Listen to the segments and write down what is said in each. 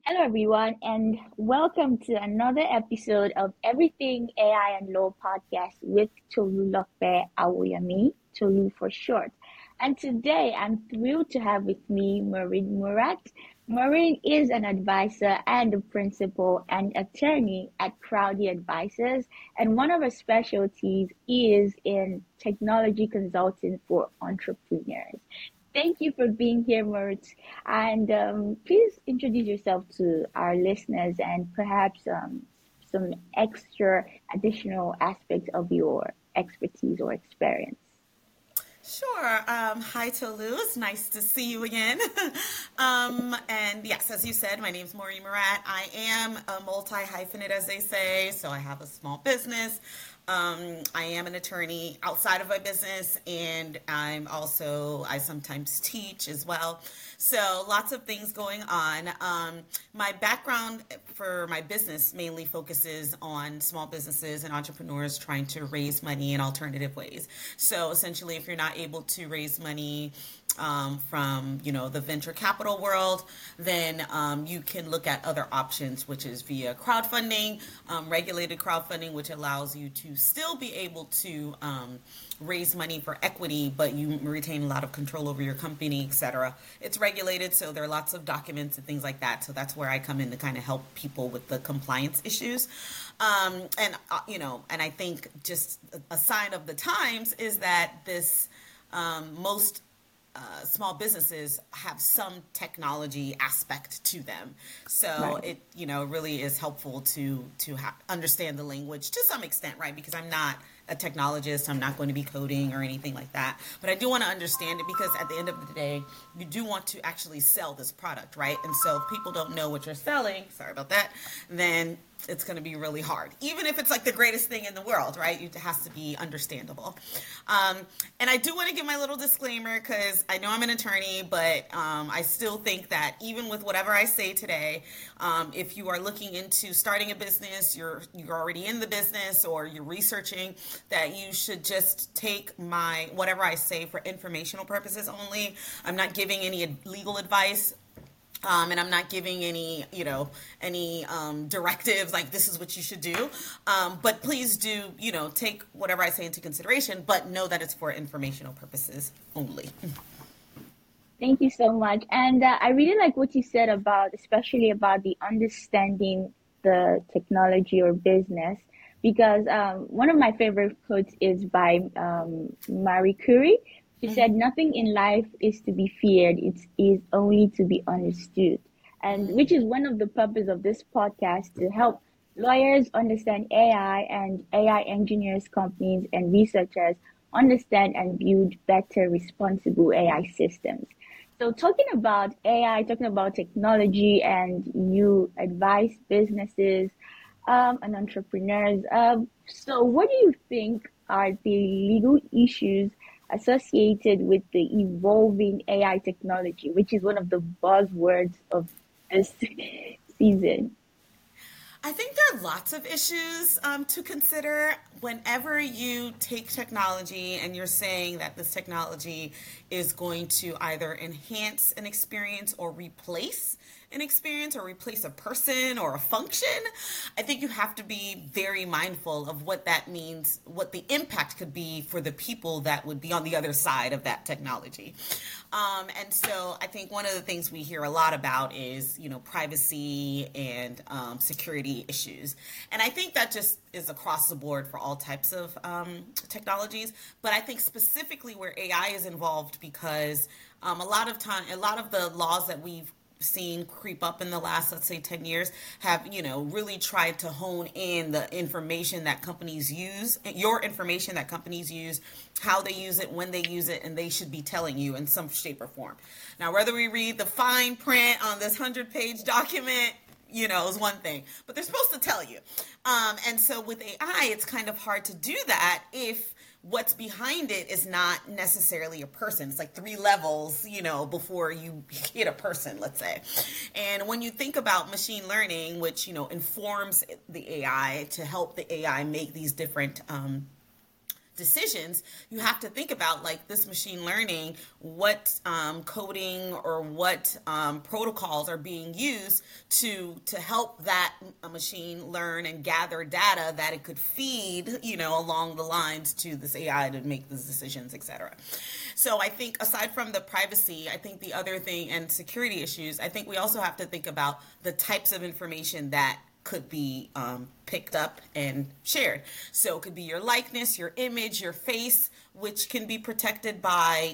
Hello, everyone, and welcome to another episode of Everything AI and Law podcast with Tolulope Awoyami, Tolu for short. And today I'm thrilled to have with me Maureen Murat. Maureen is an advisor and a principal and attorney at Crowdy Advisors, and one of her specialties is in technology consulting for entrepreneurs. Thank you for being here, Mert. And please introduce yourself to our listeners and perhaps some extra additional aspects of your expertise or experience. Sure. Hi, Tolu. It's nice to see you again. And yes, as you said, my name's Maureen Murat. I am a multi-hyphenate, as they say. So I have a small business. I am an attorney outside of my business, and I sometimes teach as well. So lots of things going on. My background for my business mainly focuses on small businesses and entrepreneurs trying to raise money in alternative ways. So essentially, if you're not able to raise money from the venture capital world, then you can look at other options, which is via crowdfunding, regulated crowdfunding, which allows you to still be able to raise money for equity, but you retain a lot of control over your company, etc. It's regulated, so there are lots of documents and things like that. So that's where I come in to kind of help people with the compliance issues. And I think just a sign of the times is that this most small businesses have some technology aspect to them. So Right. it really is helpful to understand the language to some extent, right? Because I'm not a technologist, I'm not going to be coding or anything like that. But I do want to understand it because at the end of the day, you do want to actually sell this product, right? And so if people don't know what you're selling, sorry about that, then it's going to be really hard. Even if it's like the greatest thing in the world, right? It has to be understandable. And I do want to give my little disclaimer because I know I'm an attorney, but I still think that even with whatever I say today, if you are looking into starting a business, you're already in the business or you're researching, that you should just take my whatever I say for informational purposes only. I'm not giving any legal advice. And I'm not giving any directives like this is what you should do. But please do, take whatever I say into consideration, but know that it's for informational purposes only. Thank you so much. And I really like what you said about, especially about the understanding the technology or business, because one of my favorite quotes is by Marie Curie. She said, "Nothing in life is to be feared; it is only to be understood." And which is one of the purpose of this podcast to help lawyers understand AI and AI engineers, companies, and researchers understand and build better responsible AI systems. So talking about AI, talking about technology, and you advise businesses and entrepreneurs. So what do you think are the legal issues associated with the evolving AI technology, which is one of the buzzwords of this season? I think there are lots of issues to consider whenever you take technology and you're saying that this technology is going to either enhance an experience or replace an experience or replace a person or a function. I think you have to be very mindful of what that means, what the impact could be for the people that would be on the other side of that technology. And so I think one of the things we hear a lot about is, privacy and security issues. And I think that just is across the board for all types of technologies. But I think specifically where AI is involved because a lot of the laws that we've seen creep up in the last, let's say, 10 years have, really tried to hone in the information that companies use, your information that companies use, how they use it, when they use it, and they should be telling you in some shape or form. Now, whether we read the fine print on this 100-page document, is one thing, but they're supposed to tell you. And so with AI, it's kind of hard to do that if what's behind it is not necessarily a person. It's like three levels, before you hit a person, let's say. And when you think about machine learning, which, informs the AI to help the AI make these different decisions, you have to think about, like, this machine learning, what coding or what protocols are being used to help that machine learn and gather data that it could feed, along the lines to this AI to make these decisions, etc. So I think aside from the privacy, I think the other thing, and security issues, I think we also have to think about the types of information that could be picked up and shared. So it could be your likeness, your image, your face, which can be protected by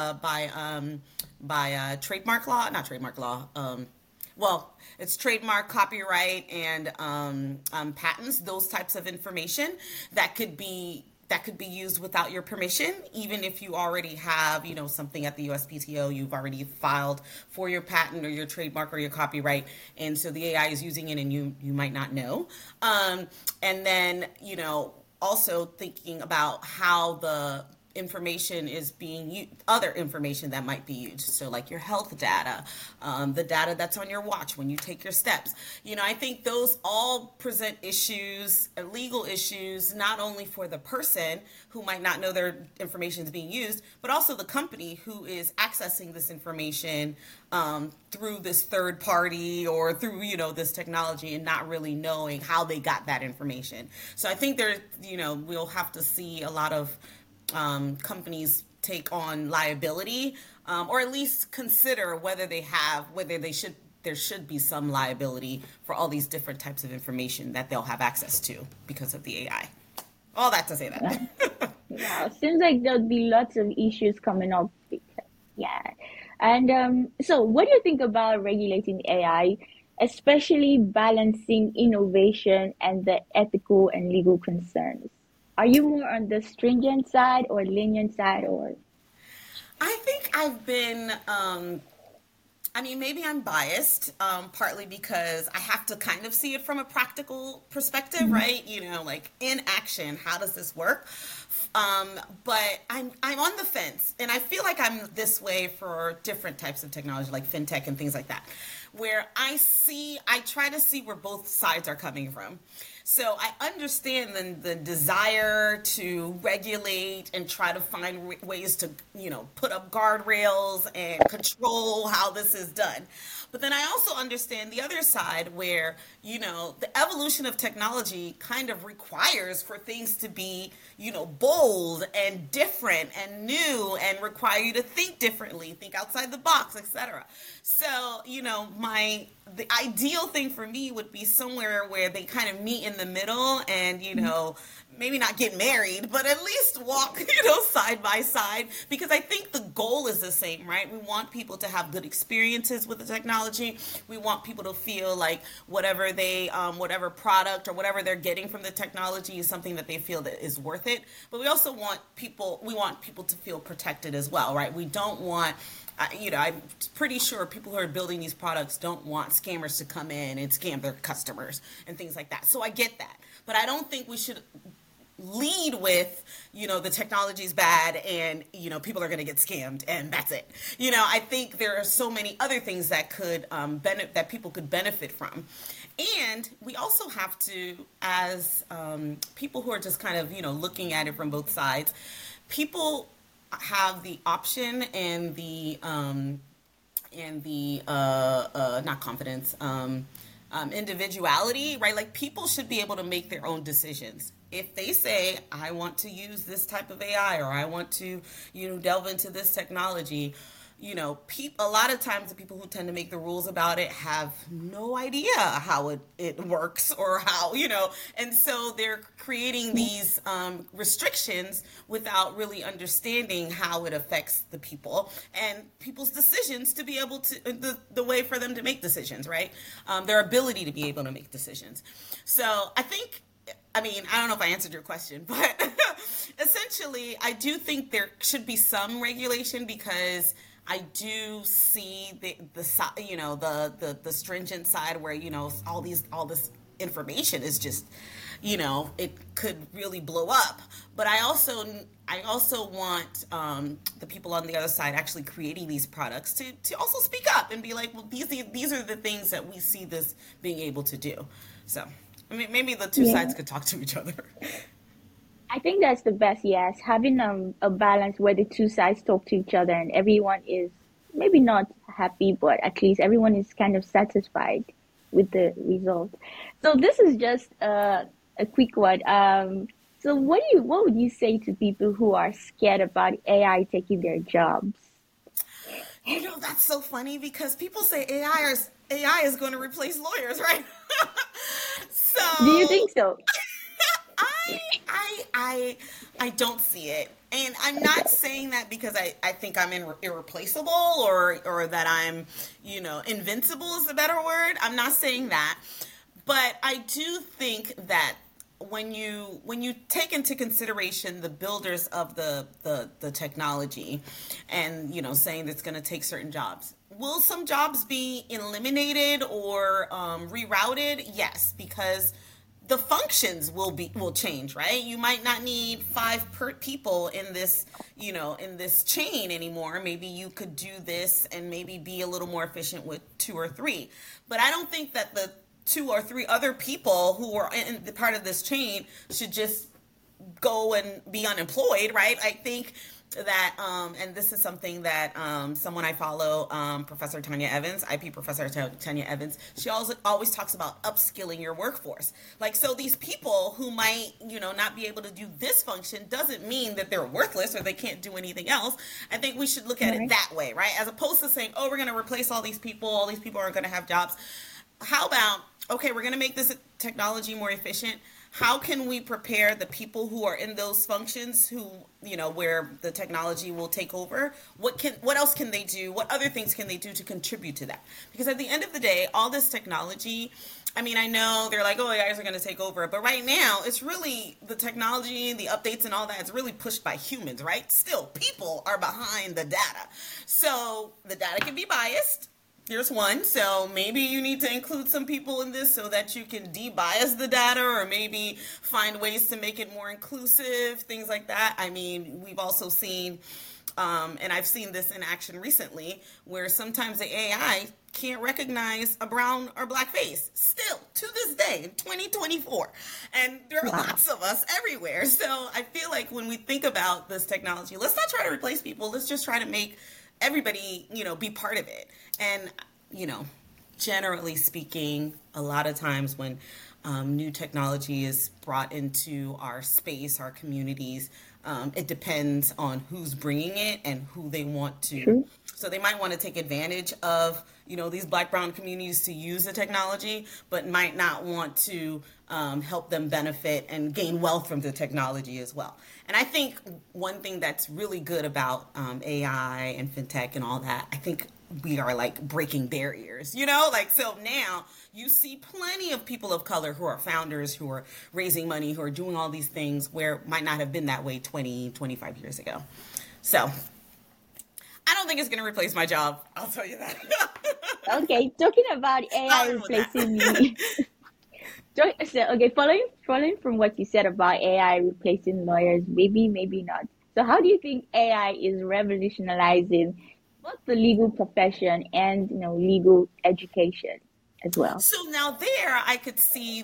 trademark law, not trademark law. Well, it's trademark, copyright, and patents. Those types of information that could be used without your permission, even if you already have, something at the USPTO, you've already filed for your patent or your trademark or your copyright, and so the AI is using it and you might not know. And then, also thinking about how the information is being used, other information that might be used. So like your health data, the data that's on your watch when you take your steps. I think those all present issues, legal issues, not only for the person who might not know their information is being used, but also the company who is accessing this information through this third party or through, this technology, and not really knowing how they got that information. So I think we'll have to see a lot of companies take on liability, or at least consider whether there should be some liability for all these different types of information that they'll have access to because of the AI. All that to say that. Yeah, seems like there'll be lots of issues coming up. Yeah. And so what do you think about regulating AI, especially balancing innovation and the ethical and legal concerns? Are you more on the stringent side or lenient side, or? I think I've been, maybe I'm biased, partly because I have to kind of see it from a practical perspective, right? Like in action, how does this work? But I'm on the fence, and I feel like I'm this way for different types of technology, like fintech and things like that, where I try to see where both sides are coming from. So I understand the desire to regulate and try to find ways to, put up guardrails and control how this is done. But then I also understand the other side where, the evolution of technology kind of requires for things to be, bold and different and new, and require you to think differently, think outside the box, etc. So, the ideal thing for me would be somewhere where they kind of meet in the middle and, maybe not get married, but at least walk, side by side, because I think the goal is the same, right? We want people to have good experiences with the technology. We want people to feel like whatever whatever product or whatever they're getting from the technology is something that they feel that is worth it. But we also want people to feel protected as well, right? We don't want, I'm pretty sure people who are building these products don't want scammers to come in and scam their customers and things like that. So I get that. But I don't think we should lead with, the technology's bad and, people are going to get scammed and that's it. I think there are so many other things that could that people could benefit from. And we also have to, as people who are just kind of, looking at it from both sides, people have the option and the not confidence, individuality, right? Like people should be able to make their own decisions. If they say, I want to use this type of AI, or I want to, delve into this technology, a lot of times the people who tend to make the rules about it have no idea how it works or how, and so they're creating these restrictions without really understanding how it affects the people and people's decisions to be able to, the way for them to make decisions, right? Their ability to be able to make decisions. So I don't know if I answered your question, but essentially, I do think there should be some regulation, because I do see the stringent side where, all this information is just, it could really blow up. But I also want the people on the other side actually creating these products to also speak up and be like, well, these are the things that we see this being able to do. So maybe the two sides could talk to each other. I think that's the best, yes. Having a balance where the two sides talk to each other and everyone is maybe not happy, but at least everyone is kind of satisfied with the result. So this is just a quick one. So what would you say to people who are scared about AI taking their jobs? You know, that's so funny because people say AI is going to replace lawyers, right? Do you So think so? I I I I don't see it. And I'm not saying that because I think I'm irreplaceable or that I'm, invincible is a better word. I'm not saying that. But I do think that when you take into consideration the builders of the technology and saying that's going to take certain jobs, will some jobs be eliminated or rerouted? Yes, because the functions will change, right? You might not need people in this in this chain anymore. Maybe you could do this and maybe be a little more efficient with two or three. But I don't think that the two or three other people who are in the part of this chain should just go and be unemployed, right? I think that, and this is something that someone I follow, Professor Tanya Evans, IP Professor Tanya Evans, she always talks about upskilling your workforce. Like, so these people who might, not be able to do this function doesn't mean that they're worthless or they can't do anything else. I think we should look at it Right. that way, right? As opposed to saying, oh, we're going to replace all these people aren't going to have jobs. How about, okay, we're going to make this technology more efficient. How can we prepare the people who are in those functions who, where the technology will take over? What else can they do? What other things can they do to contribute to that? Because at the end of the day, all this technology, I mean, I know they're like, oh, AIs are going to take over, but right now it's really the technology, the updates and all that is really pushed by humans, right? Still, people are behind the data. So the data can be biased. Here's one. So maybe you need to include some people in this so that you can de-bias the data or maybe find ways to make it more inclusive, things like that. I mean, we've also seen, and I've seen this in action recently, where sometimes the AI can't recognize a brown or black face. Still, to this day, in 2024. And there are Wow. lots of us everywhere. So I feel like when we think about this technology, let's not try to replace people. Let's just try to make everybody, be part of it. And, you know, generally speaking, a lot of times when new technology is brought into our space, our communities, it depends on who's bringing it and who they want to. True. So they might want to take advantage of, these black brown communities to use the technology, but might not want to help them benefit and gain wealth from the technology as well. And I think one thing that's really good about AI and fintech and all that, I think we are like breaking barriers, like so now you see plenty of people of color who are founders, who are raising money, who are doing all these things where it might not have been that way 20, 25 years ago. So I don't think it's going to replace my job. I'll tell you that. Okay, talking about AI Starting with replacing that. me. So, okay, following from what you said about AI replacing lawyers, maybe not. So, how do you think AI is revolutionizing both the legal profession and legal education as well? So now there, I could see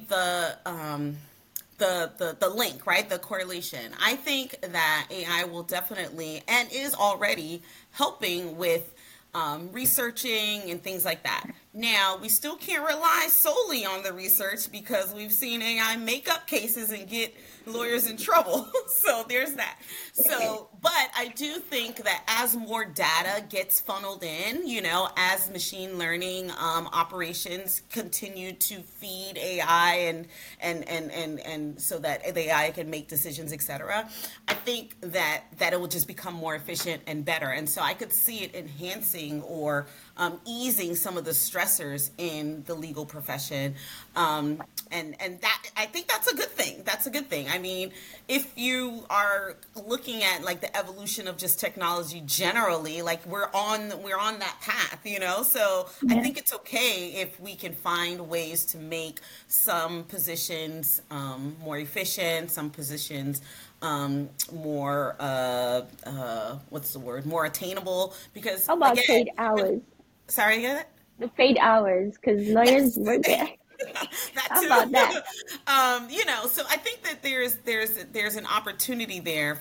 the link, right? The correlation. I think that AI will definitely and is already helping with researching and things like that. Now, we still can't rely solely on the research because we've seen AI make up cases and get lawyers in trouble. So there's that. So, but I do think that as more data gets funneled in, as machine learning operations continue to feed AI and so that the AI can make decisions, etc. I think that it will just become more efficient and better. And so I could see it enhancing or easing some of the stressors in the legal profession, and that I think that's a good thing. That's a good thing. I mean, if you are looking at like the evolution of just technology generally, like we're on that path. So I Yeah. think it's okay if we can find ways to make some positions more efficient, some positions more what's the word, more attainable because How about again paid hours? sorry, again. The paid hours, because lawyers Yes. work there. That How too. about that? So I think that there's an opportunity there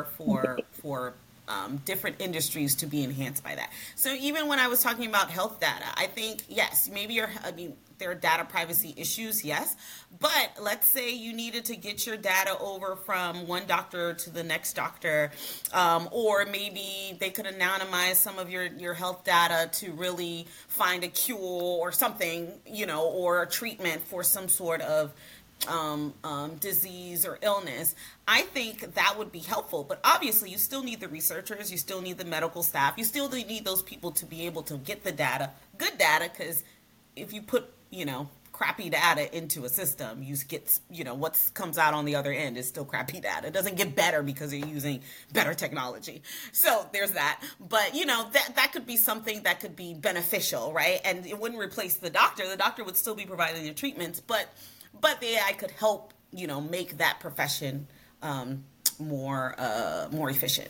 for different industries to be enhanced by that. So even when I was talking about health data, I think yes, I mean, there are data privacy issues, yes, but let's say you needed to get your data over from one doctor to the next doctor, or maybe they could anonymize some of your health data to really find a cure or something, or a treatment for some sort of disease or illness. I think that would be helpful. But obviously, you still need the researchers, you still need the medical staff, you still need those people to be able to get the data, good data, because if you put, crappy data into a system, you get, what comes out on the other end is still crappy data. It doesn't get better because you're using better technology. So there's that. But, that could be something that could be beneficial, right? And it wouldn't replace the doctor. The doctor would still be providing the treatments, but the AI could help, make that profession more efficient.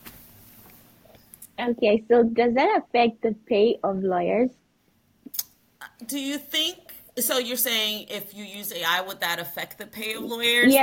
Okay, so does that affect the pay of lawyers? Do you think so? You're saying if you use AI, would that affect the pay of lawyers? Yeah,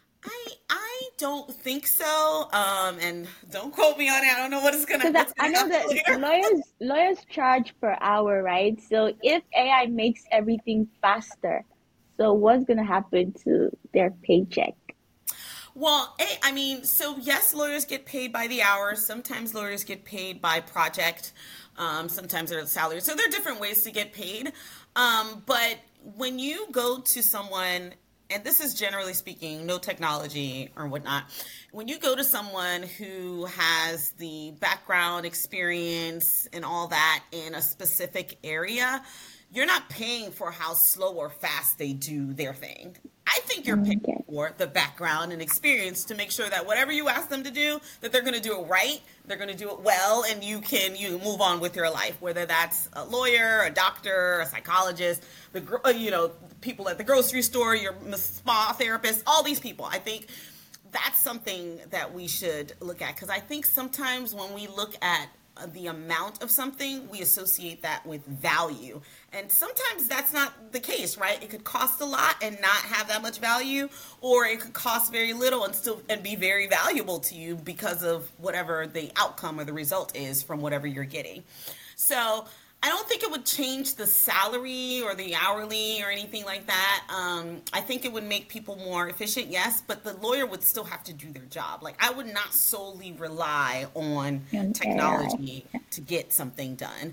I don't think so. And don't quote me on it. I don't know because what's I gonna know happen that later. lawyers charge per hour, right? So if AI makes everything faster, so what's gonna happen to their paycheck? Well, I mean, so yes, lawyers get paid by the hour. Sometimes lawyers get paid by project. Sometimes they're salary. So there are different ways to get paid. But when you go to someone, and this is generally speaking, no technology or whatnot, when you go to someone who has the background, experience, and all that in a specific area, you're not paying for how slow or fast they do their thing. I think you're paying Okay. for the background and experience to make sure that whatever you ask them to do, that they're going to do it right, they're going to do it well, and you move on with your life. Whether that's a lawyer, a doctor, a psychologist, people at the grocery store, your spa therapist, all these people. I think that's something that we should look at, because I think sometimes when we look at the amount of something, we associate that with value. And sometimes that's not the case, right? It could cost a lot and not have that much value, or it could cost very little and be very valuable to you because of whatever the outcome or the result is from whatever you're getting. So I don't think it would change the salary or the hourly or anything like that. I think it would make people more efficient, yes, but the lawyer would still have to do their job. Like, I would not solely rely on And AI. technology to get something done.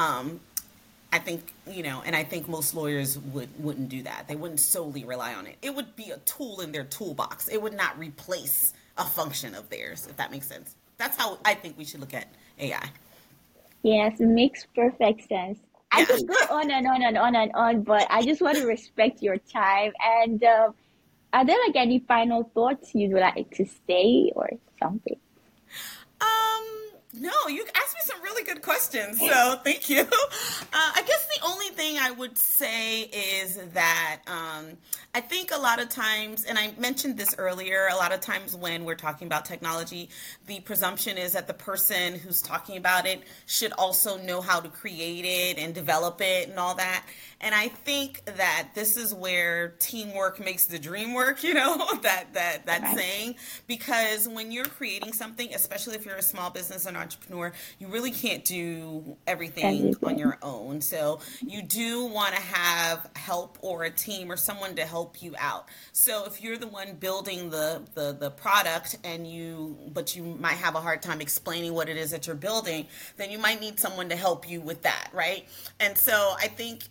I think, and I think most lawyers wouldn't do that. They wouldn't solely rely on it. It would be a tool in their toolbox. It would not replace a function of theirs, if that makes sense. That's how I think we should look at AI. Yes, it makes perfect sense. I Yeah. could go on and on and on and on, but I just want to respect your time. And are there like any final thoughts you'd like to say or something? No, you asked me some really good questions, so thank you. I guess the only thing I would say is that I think a lot of times, and I mentioned this earlier, a lot of times when we're talking about technology, the presumption is that the person who's talking about it should also know how to create it and develop it and all that. And I think that this is where teamwork makes the dream work, that Right. saying, because when you're creating something, especially if you're a small business and entrepreneur, you really can't do everything on Everything. your own. So you do want to have help or a team or someone to help you out. So if you're the one building the product but you might have a hard time explaining what it is that you're building, then you might need someone to help you with that, right? And so I think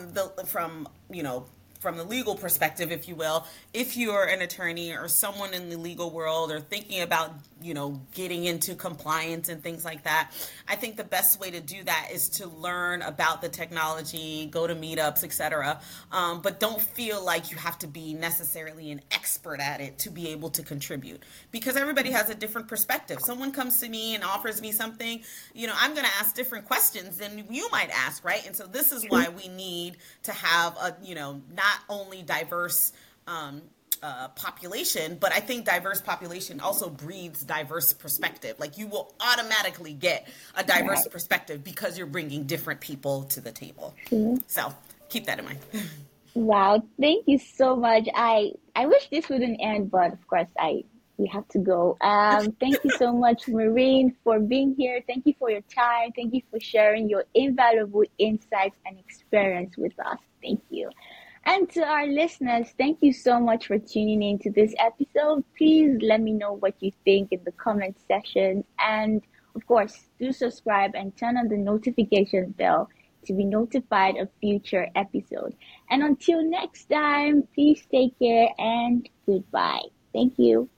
from the legal perspective, if you will, if you're an attorney or someone in the legal world or thinking about, getting into compliance and things like that, I think the best way to do that is to learn about the technology, go to meetups, etc. But don't feel like you have to be necessarily an expert at it to be able to contribute, because everybody has a different perspective. Someone comes to me and offers me something, I'm going to ask different questions than you might ask, right? And so this is why True. we need to have not only diverse population, but I think diverse population also breeds diverse perspective. Like, you will automatically get a diverse Right. perspective because you're bringing different people to the table. True. So keep that in mind. Wow, thank you so much. I wish this wouldn't end, but of course I we have to go. Thank you so much, Maureen, for being here. Thank you for your time. Thank you for sharing your invaluable insights and experience with us. Thank you. And to our listeners, thank you so much for tuning in to this episode. Please let me know what you think in the comment section. And of course, do subscribe and turn on the notification bell to be notified of future episodes. And until next time, please take care and goodbye. Thank you.